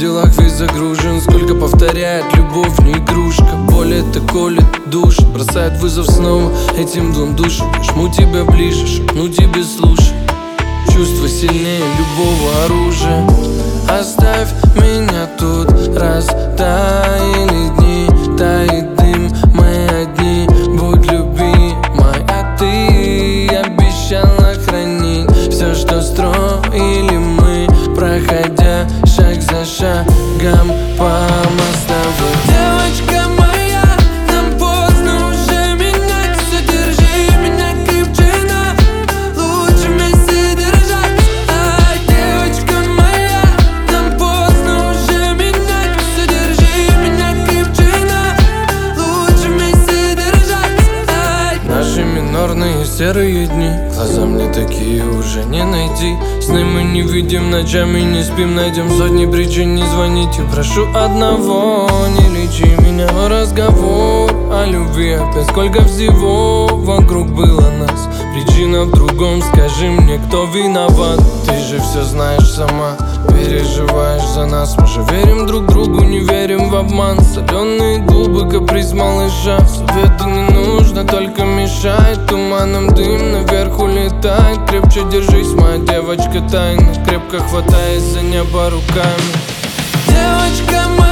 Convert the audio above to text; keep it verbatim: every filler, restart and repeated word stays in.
делах весь загружен. Сколько повторяет любовь, не игрушка. Боль это колет душу, бросает вызов снова этим двум душам. Жму тебя ближе, шепну тебе слушай. Чувство сильнее любого оружия. Оставь меня тут, растаяли дни, тает дым, мы одни. Будь любимой, а ты обещала хранить все, что строили мы, проходя шаг за шагом по мостовой. Девочка моя, нам поздно уже менять все, держи меня крепче, на лучше вместе держаться. Ай, девочка моя, нам поздно уже менять все, держи меня крепче, на лучше вместе держаться. Ай. Наши минорные серые дни, глаза мне такие уже не найти. Сны мы не видим, ночами не спим, найдем сотни причин не звонить. И прошу одного, не лечи меня. Разговор о любви опять, сколько всего вокруг было нас. Причина в другом, скажи мне, кто виноват. Ты же все знаешь сама, переживаешь за нас. Мы же верим друг другу, не верим в обман. Соленые губы, каприз малыша. Совету не нужно, только мешает. Туманом дым наверх улетает. Крепче держись, моя девочка тайна, крепко хватаясь за небо руками. Девочка моя,